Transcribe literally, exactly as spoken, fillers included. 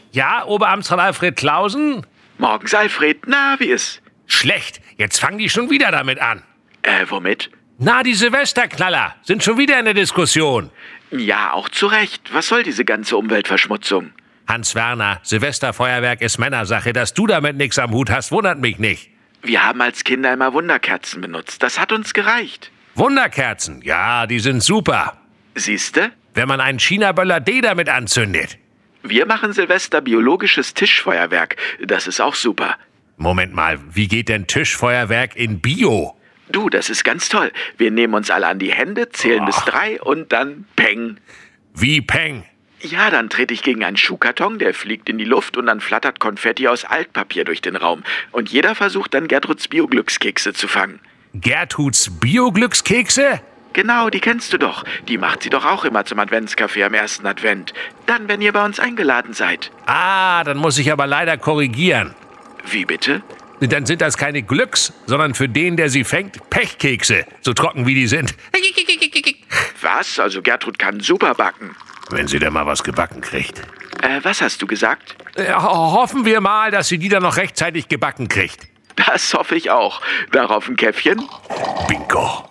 Ja, Oberamtsrat Alfred Clausen? Morgens, Alfred. Na, wie ist? Schlecht. Jetzt fangen die schon wieder damit an. Äh, womit? Na, die Silvesterknaller sind schon wieder in der Diskussion. Ja, auch zu Recht. Was soll diese ganze Umweltverschmutzung? Hans-Werner, Silvesterfeuerwerk ist Männersache. Dass du damit nichts am Hut hast, wundert mich nicht. Wir haben als Kinder immer Wunderkerzen benutzt. Das hat uns gereicht. Wunderkerzen, ja, die sind super. Siehste? Wenn man einen China-Böller D damit anzündet. Wir machen Silvester biologisches Tischfeuerwerk. Das ist auch super. Moment mal, wie geht denn Tischfeuerwerk in Bio? Du, das ist ganz toll. Wir nehmen uns alle an die Hände, zählen oh. bis drei und dann Peng. Wie Peng? Ja, dann trete ich gegen einen Schuhkarton, der fliegt in die Luft und dann flattert Konfetti aus Altpapier durch den Raum. Und jeder versucht dann Gertruds Bio-Glückskekse zu fangen. Gertruds Bio-Glückskekse? Genau, die kennst du doch. Die macht sie doch auch immer zum Adventskaffee am ersten Advent. Dann, wenn ihr bei uns eingeladen seid. Ah, dann muss ich aber leider korrigieren. Wie bitte? Dann sind das keine Glücks, sondern für den, der sie fängt, Pechkekse. So trocken wie die sind. Was? Also Gertrud kann super backen. Wenn sie denn mal was gebacken kriegt. Äh, was hast du gesagt? Äh, hoffen wir mal, dass sie die dann noch rechtzeitig gebacken kriegt. Das hoffe ich auch. Darauf ein Käffchen? Bingo.